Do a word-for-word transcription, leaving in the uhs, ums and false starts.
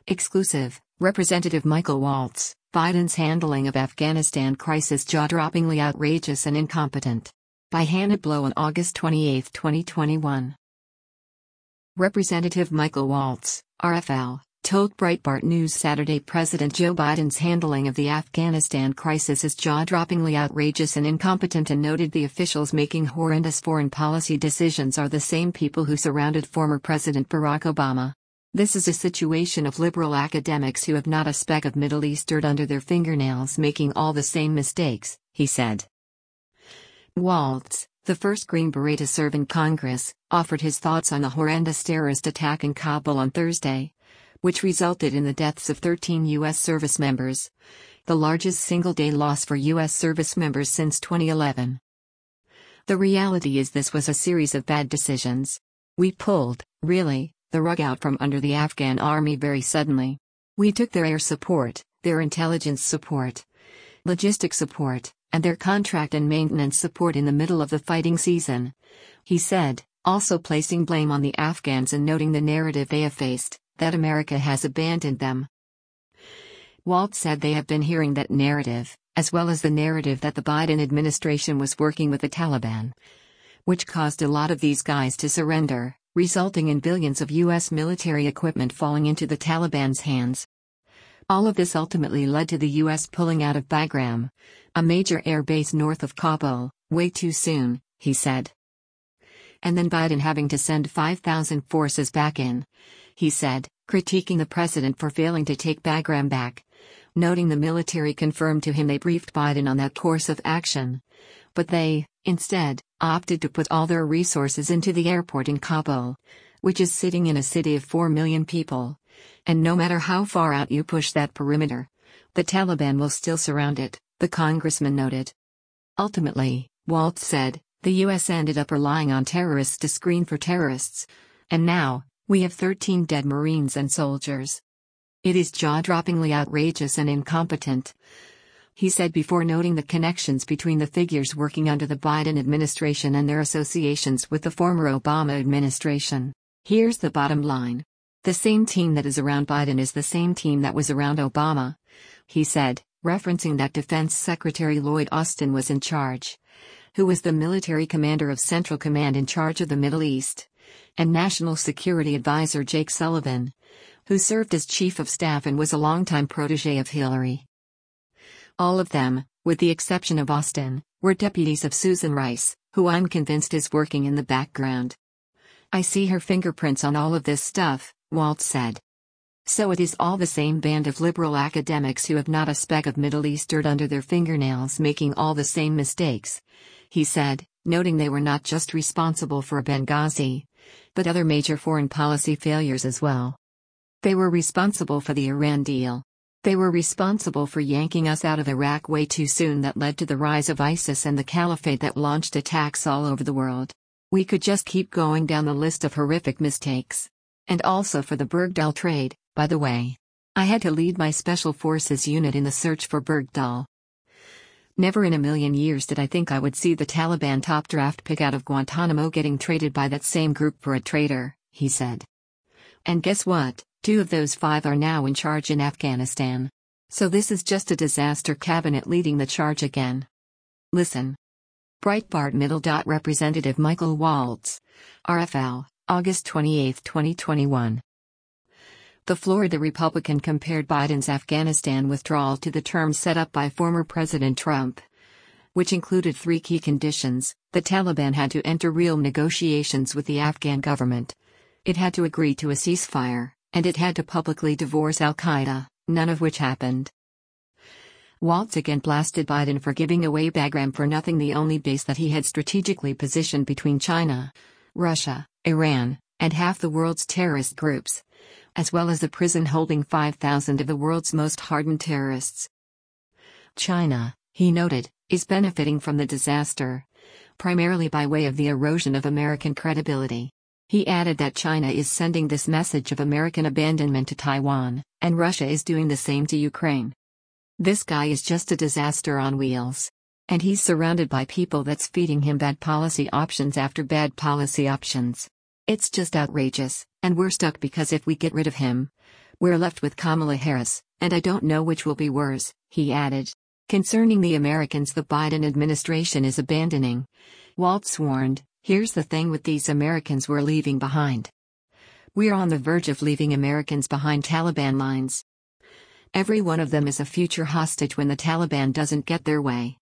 Exclusive, Representative Michael Waltz, Biden's handling of Afghanistan crisis jaw-droppingly outrageous and incompetent. By Hannah Blow on August twenty-eighth, twenty twenty-one. Representative Michael Waltz, R F L, told Breitbart News Saturday President Joe Biden's handling of the Afghanistan crisis is jaw-droppingly outrageous and incompetent, and noted the officials making horrendous foreign policy decisions are the same people who surrounded former President Barack Obama. This is a situation of liberal academics who have not a speck of Middle East dirt under their fingernails making all the same mistakes, he said. Waltz, the first Green Beret to serve in Congress, offered his thoughts on the horrendous terrorist attack in Kabul on Thursday, which resulted in the deaths of thirteen U S service members, the largest single-day loss for U S service members since twenty eleven. The reality is this was a series of bad decisions. We pulled, really, the rug out from under the Afghan army very suddenly. We took their air support, their intelligence support, logistics support, and their contract and maintenance support in the middle of the fighting season, he said, also placing blame on the Afghans and noting the narrative they have faced, that America has abandoned them. Waltz said they have been hearing that narrative, as well as the narrative that the Biden administration was working with the Taliban, which caused a lot of these guys to surrender, resulting in billions of U S military equipment falling into the Taliban's hands. All of this ultimately led to the U S pulling out of Bagram, a major air base north of Kabul, way too soon, he said. And then Biden having to send five thousand forces back in, he said, critiquing the president for failing to take Bagram back, noting the military confirmed to him they briefed Biden on that course of action, but they, instead, opted to put all their resources into the airport in Kabul, which is sitting in a city of four million people, and no matter how far out you push that perimeter, the Taliban will still surround it, the congressman noted. Ultimately, Waltz said, the U S ended up relying on terrorists to screen for terrorists, and now, we have thirteen dead Marines and soldiers. It is jaw-droppingly outrageous and incompetent, he said, before noting the connections between the figures working under the Biden administration and their associations with the former Obama administration. Here's the bottom line. The same team that is around Biden is the same team that was around Obama, he said, referencing that Defense Secretary Lloyd Austin was in charge, who was the military commander of Central Command in charge of the Middle East, and National Security Advisor Jake Sullivan, who served as Chief of Staff and was a longtime protege of Hillary. All of them, with the exception of Austin, were deputies of Susan Rice, who I'm convinced is working in the background. I see her fingerprints on all of this stuff, Waltz said. So it is all the same band of liberal academics who have not a speck of Middle East dirt under their fingernails making all the same mistakes, he said, noting they were not just responsible for Benghazi, but other major foreign policy failures as well. They were responsible for the Iran deal. They were responsible for yanking us out of Iraq way too soon, that led to the rise of ISIS and the caliphate that launched attacks all over the world. We could just keep going down the list of horrific mistakes. And also for the Bergdahl trade, by the way. I had to lead my special forces unit in the search for Bergdahl. Never in a million years did I think I would see the Taliban top draft pick out of Guantanamo getting traded by that same group for a traitor, he said. And guess what? Two of those five are now in charge in Afghanistan. So this is just a disaster cabinet leading the charge again. Listen. Breitbart Middle. Representative Michael Waltz, R F L, August twenty-eighth, twenty twenty-one. The Florida Republican compared Biden's Afghanistan withdrawal to the terms set up by former President Trump, which included three key conditions. The Taliban had to enter real negotiations with the Afghan government. It had to agree to a ceasefire, and it had to publicly divorce al-Qaeda, none of which happened. Waltz again blasted Biden for giving away Bagram for nothing, the only base that he had strategically positioned between China, Russia, Iran, and half the world's terrorist groups, as well as a prison holding five thousand of the world's most hardened terrorists. China, he noted, is benefiting from the disaster, primarily by way of the erosion of American credibility. He added that China is sending this message of American abandonment to Taiwan, and Russia is doing the same to Ukraine. This guy is just a disaster on wheels. And he's surrounded by people that's feeding him bad policy options after bad policy options. It's just outrageous, and we're stuck because if we get rid of him, We're left with Kamala Harris, and I don't know which will be worse, he added. Concerning the Americans the Biden administration is abandoning, Waltz warned, here's the thing with these Americans we're leaving behind. We're on the verge of leaving Americans behind Taliban lines. Every one of them is a future hostage when the Taliban doesn't get their way.